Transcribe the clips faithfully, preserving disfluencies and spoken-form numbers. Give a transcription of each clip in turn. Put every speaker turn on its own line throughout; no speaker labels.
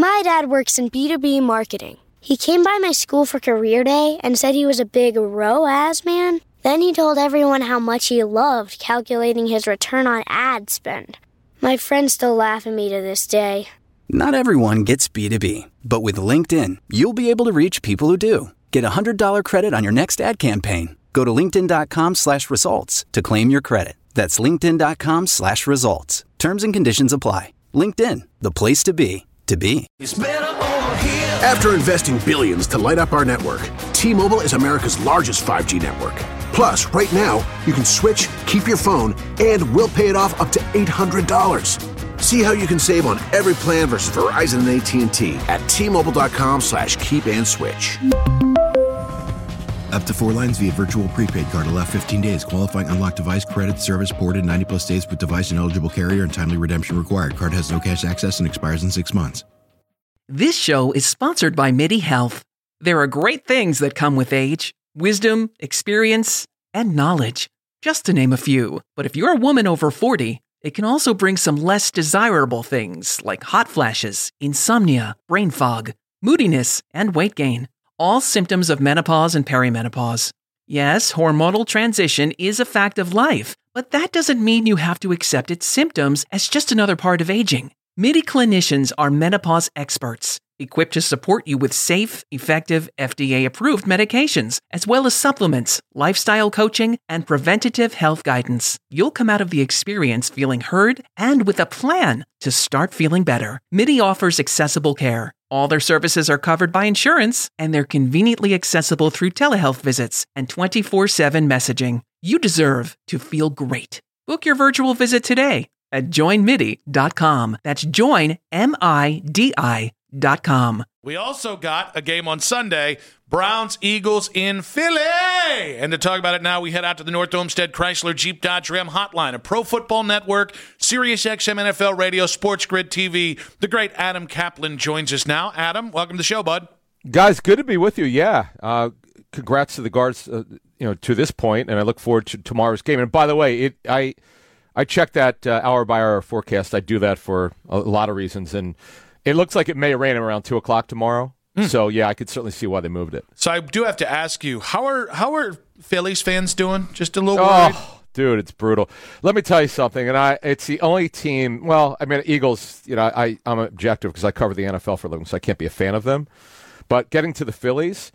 My dad works in B two B marketing. He came by my school for career day and said he was a big R O A S man. Then he told everyone how much he loved calculating his return on ad spend. My friends still laugh at me to this day.
Not everyone gets B two B, but with LinkedIn, you'll be able to reach people who do. Get a one hundred dollars credit on your next ad campaign. Go to linkedin.com slash results to claim your credit. That's linkedin.com slash results. Terms and conditions apply. LinkedIn, the place to be, to be.
After investing billions to light up our network, T-Mobile is America's largest five G network. Plus, right now, you can switch, keep your phone, and we'll pay it off up to eight hundred dollars. See how you can save on every plan versus Verizon and A T and T at T-Mobile.com slash keep and switch.
Up to four lines via virtual prepaid card. Allow fifteen days. Qualifying unlocked device credit service ported ninety plus days with device and eligible carrier and timely redemption required. Card has no cash access and expires in six months.
This show is sponsored by MIDI Health. There are great things that come with age. Wisdom, experience, and knowledge. Just to name a few. But if you're a woman over forty, it can also bring some less desirable things like hot flashes, insomnia, brain fog, moodiness, and weight gain. All symptoms of menopause and perimenopause. Yes, hormonal transition is a fact of life, but that doesn't mean you have to accept its symptoms as just another part of aging. MIDI clinicians are menopause experts, equipped to support you with safe, effective, F D A-approved medications, as well as supplements, lifestyle coaching, and preventative health guidance. You'll come out of the experience feeling heard and with a plan to start feeling better. MIDI offers accessible care. All their services are covered by insurance, and they're conveniently accessible through telehealth visits and twenty-four seven messaging. You deserve to feel great. Book your virtual visit today at join midi dot com. That's join, M I D I dot com.
We also got a game on Sunday, Browns-Eagles in Philly. And to talk about it now, we head out to the North Olmsted Chrysler Jeep Dodge Ram Hotline, a Pro Football Network, Sirius X M N F L Radio, Sports Grid T V. The great Adam Kaplan joins us now. Adam, welcome to the show, bud.
Guys, good to be with you. Yeah, uh, congrats to the Guards, uh, you know, to this point, and I look forward to tomorrow's game. And by the way, it I I check that uh, hour by hour forecast. I do that for a lot of reasons, and it looks like it may rain around two o'clock tomorrow. Mm. So, yeah, I could certainly see why they moved it.
So I do have to ask you, how are how are Phillies fans doing? Just a little
oh,
worried?
Dude, it's brutal. Let me tell you something, and I it's the only team, well, I mean, Eagles, you know, I, I'm objective because I cover the N F L for a living, so I can't be a fan of them. But getting to the Phillies,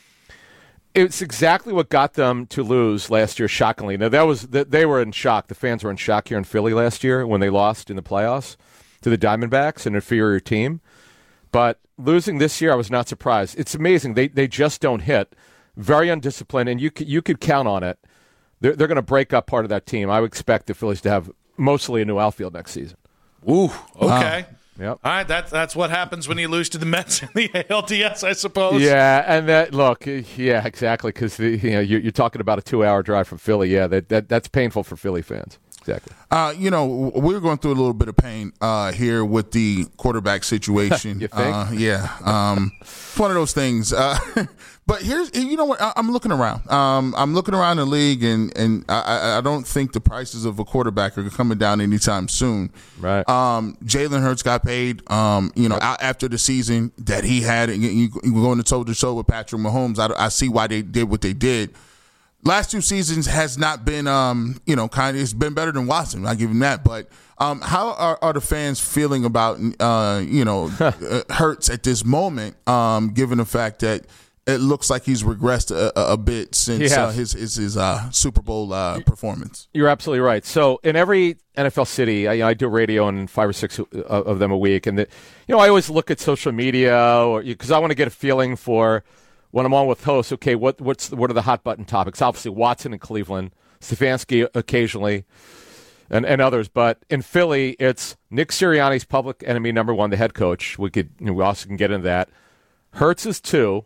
it's exactly what got them to lose last year, shockingly. Now, that was they were in shock. The fans were in shock here in Philly last year when they lost in the playoffs to the Diamondbacks, an inferior team. But losing this year, I was not surprised. It's amazing. They they just don't hit. Very undisciplined, and you could, you could count on it. They're, they're going to break up part of that team. I would expect the Phillies to have mostly a new outfield next season.
Ooh, okay.
Um, Yep.
All right, that's that's what happens when you lose to the Mets in the A L D S, I suppose.
Yeah, and that look, yeah, exactly, because you know you're, you're talking about a two-hour drive from Philly. Yeah, that, that that's painful for Philly fans. Exactly.
Uh, you know, we're going through a little bit of pain uh, here with the quarterback situation.
You think?
Uh, yeah, um, it's one of those things. Uh, but here's, you know what? I, I'm looking around. Um, I'm looking around the league, and and I, I don't think the prices of a quarterback are coming down anytime soon.
Right.
Um, Jalen Hurts got paid. Um, you know, right. after the season that he had, you going toe to toe with Patrick Mahomes. I, I see why they did what they did. Last two seasons has not been, um, you know, kind of. It's been better than Watson. I give him that. But um, how are, are the fans feeling about, uh, you know, Hurts at this moment, um, given the fact that it looks like he's regressed a, a bit since uh, his his, his uh, Super Bowl uh, performance?
You're absolutely right. So in every N F L city, I, you know, I do radio in five or six of them a week, and the, you know, I always look at social media or because I want to get a feeling for. When I'm on with hosts, okay, what what's what are the hot button topics? Obviously, Watson in Cleveland, Stefanski occasionally, and, and others. But in Philly, it's Nick Sirianni's public enemy number one, the head coach. We could you know, we also can get into that. Hurts is two,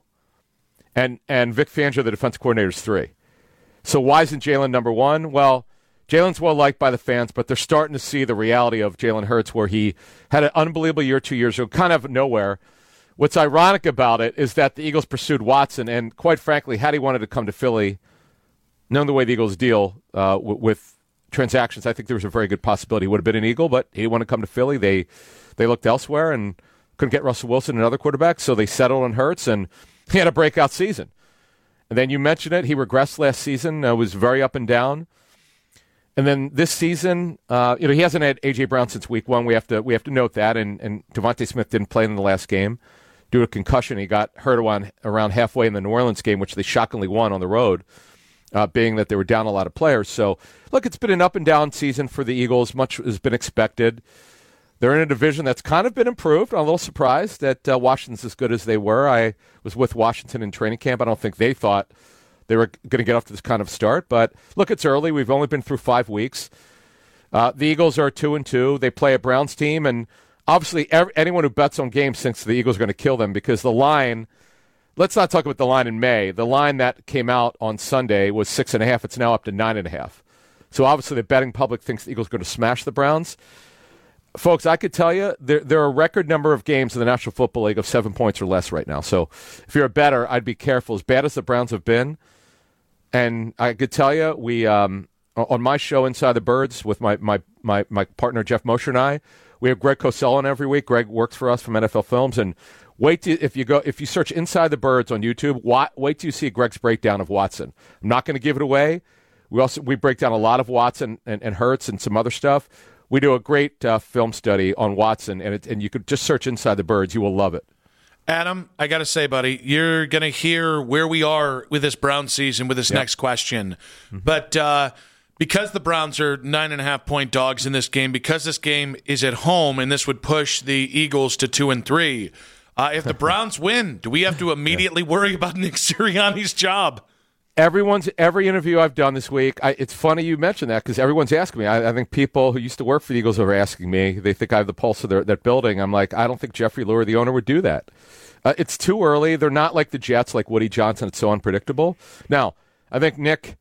and and Vic Fangio, the defensive coordinator, is three. So why isn't Jalen number one? Well, Jalen's well liked by the fans, but they're starting to see the reality of Jalen Hurts, where he had an unbelievable year two years ago, kind of nowhere. What's ironic about it is that the Eagles pursued Watson, and quite frankly, had he wanted to come to Philly, knowing the way the Eagles deal uh, w- with transactions, I think there was a very good possibility he would have been an Eagle, but he didn't want to come to Philly. They they looked elsewhere, and couldn't get Russell Wilson, another quarterback, so they settled on Hurts, and he had a breakout season. And then you mentioned it, he regressed last season, uh, was very up and down. And then this season, uh, you know, he hasn't had A J. Brown since week one. We have to we have to note that. And, and Devontae Smith didn't play in the last game due to a concussion. He got hurt around, around halfway in the New Orleans game, which they shockingly won on the road, uh, being that they were down a lot of players. So, look, it's been an up and down season for the Eagles. Much has been expected. They're in a division that's kind of been improved. I'm a little surprised that uh, Washington's as good as they were. I was with Washington in training camp. I don't think they thought they were going to get off to this kind of start. But, look, it's early. We've only been through five weeks. Uh, the Eagles are two and two. They play a Browns team. And, obviously, every, anyone who bets on games thinks the Eagles are going to kill them because the line – let's not talk about the line in May. The line that came out on Sunday was six and a half. It's now up to nine and a half. So, obviously, the betting public thinks the Eagles are going to smash the Browns. Folks, I could tell you there there are a record number of games in the National Football League of seven points or less right now. So if you're a bettor, I'd be careful. As bad as the Browns have been, and I could tell you, we um, on my show Inside the Birds with my my my, my partner Jeff Mosher and I, we have Greg Cosell on every week. Greg works for us from N F L Films, and wait to, if you go if you search Inside the Birds on YouTube, wait till you see Greg's breakdown of Watson. I'm not going to give it away. We also we break down a lot of Watson and, and Hurts and some other stuff. We do a great uh, film study on Watson, and it, and you could just search Inside the Birds. You will love it.
Adam, I got to say, buddy, you're going to hear where we are with this Brown season with this yep. next question. Mm-hmm. But uh, because the Browns are nine and a half point dogs in this game, because this game is at home, and this would push the Eagles to two and three, uh, if the Browns win, do we have to immediately yeah. worry about Nick Sirianni's job?
Everyone's every interview I've done this week, I, it's funny you mentioned that because everyone's asking me. I, I think people who used to work for the Eagles are asking me. They think I have the pulse of their, that building. I'm like, I don't think Jeffrey Lurie, the owner, would do that. Uh, it's too early. They're not like the Jets, like Woody Johnson. It's so unpredictable. Now, I think Nick.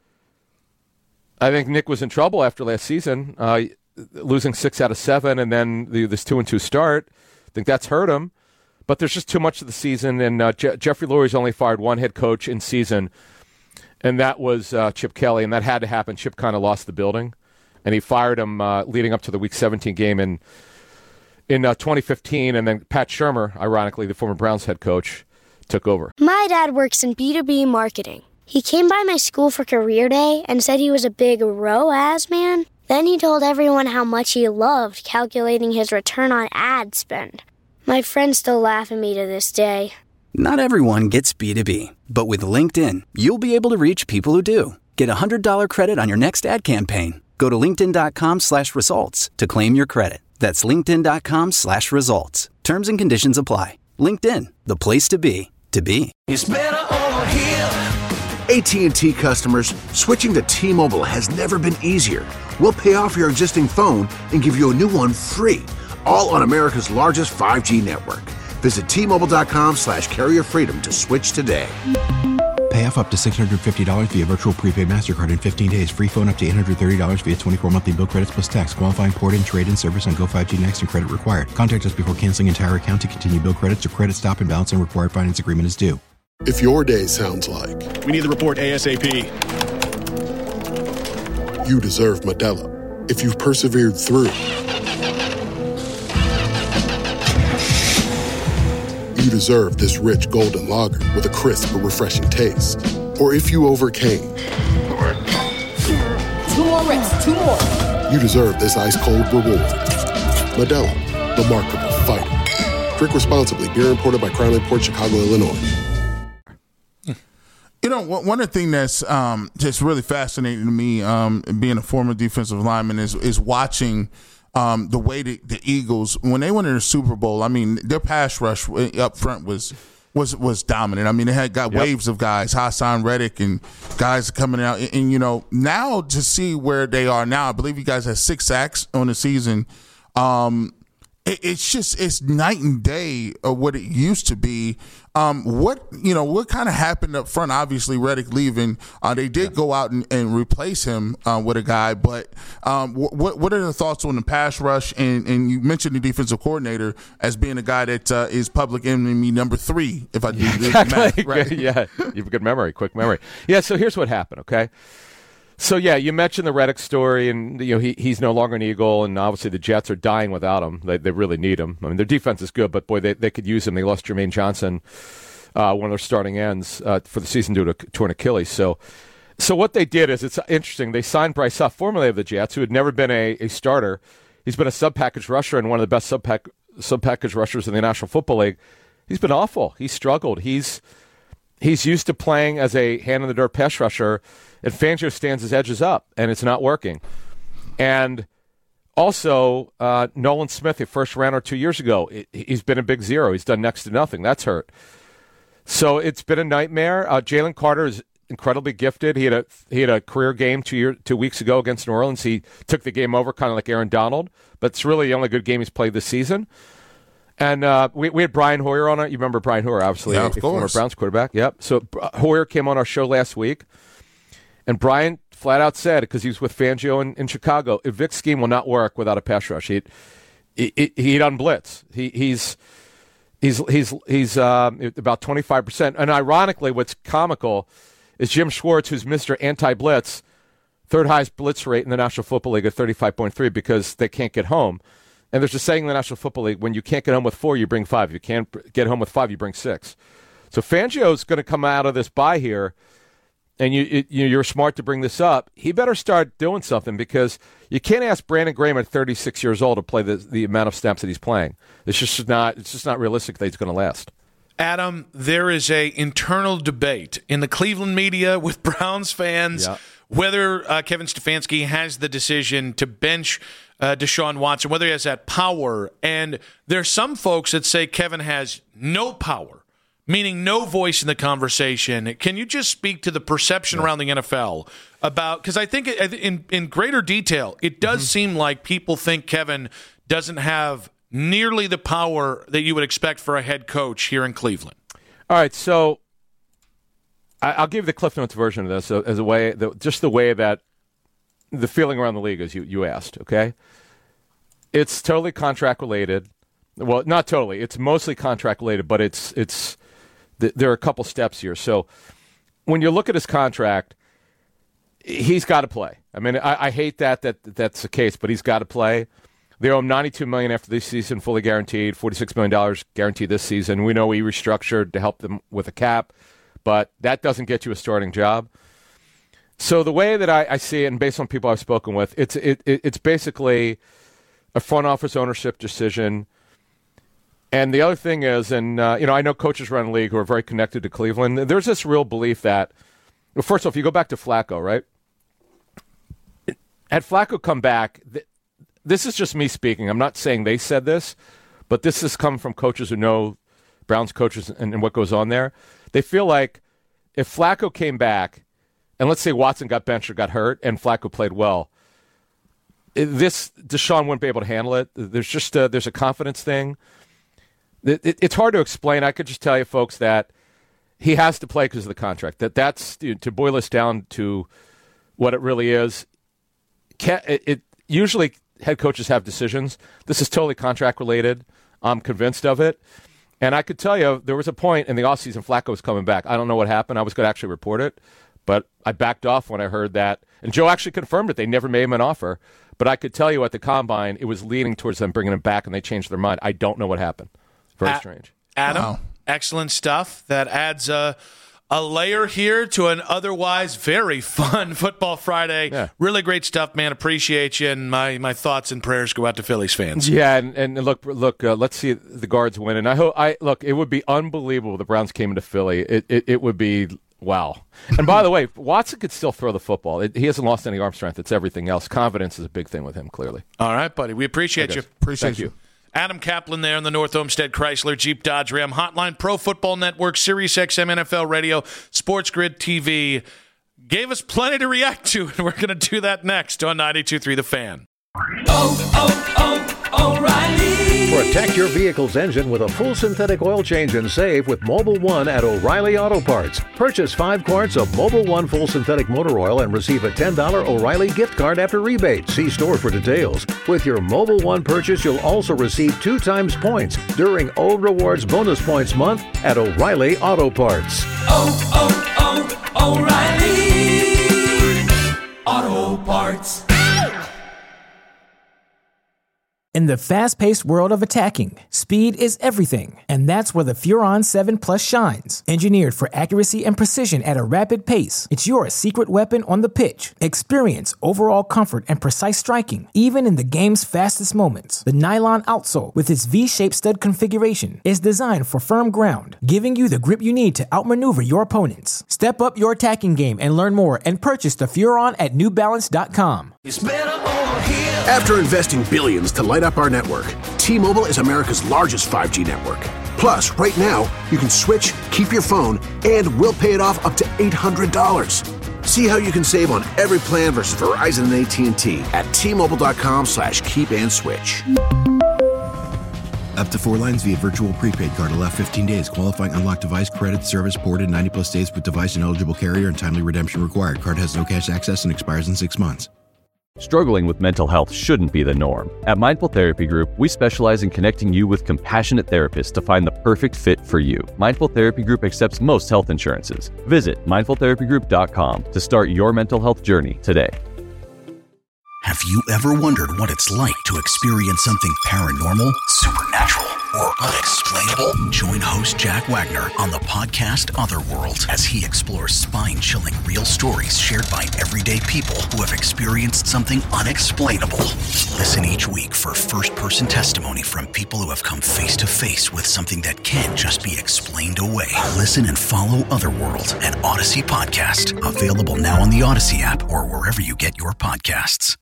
I think Nick was in trouble after last season, uh, losing six out of seven, and then the, this two and two start. I think that's hurt him. But there's just too much of the season, and uh, Je- Jeffrey Lurie's only fired one head coach in season. And that was uh, Chip Kelly, and that had to happen. Chip kind of lost the building, and he fired him uh, leading up to the Week seventeen game in in uh, twenty fifteen, and then Pat Shurmur, ironically, the former Browns head coach, took over.
My dad works in B two B marketing. He came by my school for career day and said he was a big R O A S man. Then he told everyone how much he loved calculating his return on ad spend. My friends still laugh at me to this day.
Not everyone gets B two B, but with LinkedIn, you'll be able to reach people who do. Get a one hundred dollars credit on your next ad campaign. Go to linkedin.com slash results to claim your credit. That's linkedin.com slash results. Terms and conditions apply. LinkedIn, the place to be, to be.
It's better over here. A T and T customers, switching to T-Mobile has never been easier. We'll pay off your existing phone and give you a new one free, all on America's largest five G network. Visit T-Mobile.com slash carrier freedom to switch today.
Pay off up to six hundred fifty dollars via virtual prepaid MasterCard in fifteen days. Free phone up to eight hundred thirty dollars via twenty-four monthly bill credits plus tax. Qualifying port-in, trade-in service on Go five G Next and credit required. Contact us before canceling entire account to continue bill credits or credit stop and balance and required finance agreement is due.
If your day sounds like
we need the report ASAP,
you deserve Modelo. If you've persevered through, you deserve this rich golden lager with a crisp but refreshing taste. Or if you overcame.
Two more reps, two more.
You deserve this ice-cold reward. Modelo, the mark of a fighter. Drink responsibly. Beer imported by Crown Imports, Chicago, Illinois.
You know, one of the things that's um, just really fascinating to me, um, being a former defensive lineman, is is watching um, the way the, the Eagles, when they went in the Super Bowl, I mean, their pass rush up front was was was dominant. I mean, they had got yep. waves of guys, Hassan Reddick and guys coming out. And, and, you know, now to see where they are now, I believe you guys have six sacks on the season. Um, it, it's just, it's night and day of what it used to be. Um, what, you know, what kind of happened up front? Obviously, Reddick leaving. Uh, they did yeah. go out and, and replace him uh, with a guy. But um, what what are the thoughts on the pass rush? And, and you mentioned the defensive coordinator as being a guy that uh, is public enemy number three, if I do
exactly.
the math, right?
Yeah, you have a good memory, quick memory. Yeah, so here's what happened, okay? So, yeah, you mentioned the Reddick story, and you know he he's no longer an Eagle, and obviously the Jets are dying without him. They they really need him. I mean, their defense is good, but, boy, they, they could use him. They lost Jermaine Johnson, uh, one of their starting ends, uh, for the season due to torn Achilles. So so what they did is, it's interesting. They signed Bryce Huff, formerly of the Jets, who had never been a, a starter. He's been a sub-package rusher and one of the best sub-pack, sub-package rushers in the National Football League. He's been awful. He's struggled. He's he's used to playing as a hand-in-the-dirt pass rusher, and Fangio stands his edges up, and it's not working. And also, uh, Nolan Smith, a first rounder two years ago, it, he's been a big zero. He's done next to nothing. That's hurt. So it's been a nightmare. Uh, Jalen Carter is incredibly gifted. He had a he had a career game two year two weeks ago against New Orleans. He took the game over, kind of like Aaron Donald, but it's really the only good game he's played this season. And uh, we we had Brian Hoyer on it. You remember Brian Hoyer, obviously,
yeah,
a,
of
a former Browns quarterback. Yep. So uh, Hoyer came on our show last week, and Brian flat out said, because he was with Fangio in, in Chicago, if Vic's scheme will not work without a pass rush. He'd he, he'd unblitz. He he's he's he's he's um, about twenty-five percent. And ironically, what's comical is Jim Schwartz, who's Mister Anti-Blitz, third highest blitz rate in the National Football League at thirty-five point three because they can't get home. And there's a saying in the National Football League, when you can't get home with four, you bring five. If you can't get home with five, you bring six. So Fangio's going to come out of this bye here, and you, it, you're smart to bring this up. He better start doing something, because you can't ask Brandon Graham at thirty-six years old to play the, the amount of snaps that he's playing. It's just not, it's just not realistic that he's going to last.
Adam, there is a internal debate in the Cleveland media with Browns fans
yeah.
whether uh, Kevin Stefanski has the decision to bench uh, Deshaun Watson, whether he has that power. And there's some folks that say Kevin has no power, meaning no voice in the conversation. Can you just speak to the perception yeah. around the N F L about, because I think it, in, in greater detail, it does mm-hmm. seem like people think Kevin doesn't have nearly the power that you would expect for a head coach here in Cleveland.
All right, so I, I'll give you the Cliff Notes version of this as a way, the, just the way that the feeling around the league is. You you asked, okay? It's totally contract related. Well, not totally. It's mostly contract related, but it's it's th- there are a couple steps here. So when you look at his contract, he's got to play. I mean, I, I hate that that that's the case, but he's got to play. They owe him ninety-two million dollars after this season, fully guaranteed, forty-six million dollars guaranteed this season. We know he restructured to help them with a cap, but that doesn't get you a starting job. So the way that I, I see it, and based on people I've spoken with, it's it, it it's basically a front office ownership decision. And the other thing is, and uh, you know, I know coaches around the league who are very connected to Cleveland. There's this real belief that, well, first off, you go back to Flacco, right? Had Flacco come back, th- this is just me speaking. I'm not saying they said this, but this has come from coaches who know Browns coaches and, and what goes on there. They feel like if Flacco came back, and let's say Watson got benched or got hurt, and Flacco played well, this Deshaun wouldn't be able to handle it. There's just a, there's a confidence thing. It, it, it's hard to explain. I could just tell you, folks, that he has to play because of the contract. That that's to boil this down to what it really is. It, it usually head coaches have decisions. This is totally contract related. I'm convinced of it. And I could tell you, there was a point in the offseason Flacco was coming back. I don't know what happened. I was going to actually report it, but I backed off when I heard that. And Joe actually confirmed it. They never made him an offer. But I could tell you at the Combine, it was leaning towards them bringing him back, and they changed their mind. I don't know what happened. Very
A-
strange.
Adam,
Wow.
Excellent stuff. That adds a, a layer here to an otherwise very fun Football Friday.
Yeah.
Really great stuff, man. Appreciate you, and my, my thoughts and prayers go out to Phillies fans.
Yeah, and, and look, look. Uh, let's see the Guards win. And I hope. I look. It would be unbelievable if the Browns came into Philly. It it, it would be wow. And by the way, Watson could still throw the football. It, he hasn't lost any arm strength. It's everything else. Confidence is a big thing with him. Clearly.
All right, buddy. We appreciate you.
Appreciate
Thank
you.
you.
Adam Kaplan there on the North Olmsted Chrysler Jeep Dodge Ram Hotline, Pro Football Network, Sirius X M N F L Radio, Sports Grid T V. Gave us plenty to react to, and we're going to do that next on ninety-two point three The Fan.
Oh, oh, oh, O'Reilly. Protect your vehicle's engine with a full synthetic oil change and save with Mobile One at O'Reilly Auto Parts. Purchase five quarts of Mobile One full synthetic motor oil and receive a ten dollars O'Reilly gift card after rebate. See store for details. With your Mobile One purchase, you'll also receive two times points during O Rewards Bonus Points Month at O'Reilly Auto Parts.
Oh, oh, oh, O'Reilly oh, O'Reilly Auto Parts.
In the fast-paced world of attacking, speed is everything, and that's where the Furon seven Plus shines. Engineered for accuracy and precision at a rapid pace, it's your secret weapon on the pitch. Experience overall comfort and precise striking, even in the game's fastest moments. The nylon outsole, with its V-shaped stud configuration, is designed for firm ground, giving you the grip you need to outmaneuver your opponents. Step up your attacking game and learn more and purchase the Furon at new balance dot com.
It's better over here.
After investing billions to light up our network, T-Mobile is America's largest five G network. Plus, right now, you can switch, keep your phone, and we'll pay it off up to eight hundred dollars. See how you can save on every plan versus Verizon and A T and T at T-Mobile.com slash keep and switch.
Up to four lines via virtual prepaid card. Allow fifteen days. Qualifying unlocked device credit service ported ninety plus days with device and eligible carrier and timely redemption required. Card has no cash access and expires in six months.
Struggling with mental health shouldn't be the norm. At Mindful Therapy Group, we specialize in connecting you with compassionate therapists to find the perfect fit for you. Mindful Therapy Group accepts most health insurances. Visit mindful therapy group dot com to start your mental health journey today.
Have you ever wondered what it's like to experience something paranormal, supernatural, or unexplainable? Join host Jack Wagner on the podcast Otherworld as he explores spine-chilling real stories shared by everyday people who have experienced something unexplainable. Listen each week for first-person testimony from people who have come face-to-face with something that can't just be explained away. Listen and follow Otherworld, an Odyssey podcast. Available now on the Odyssey app or wherever you get your podcasts.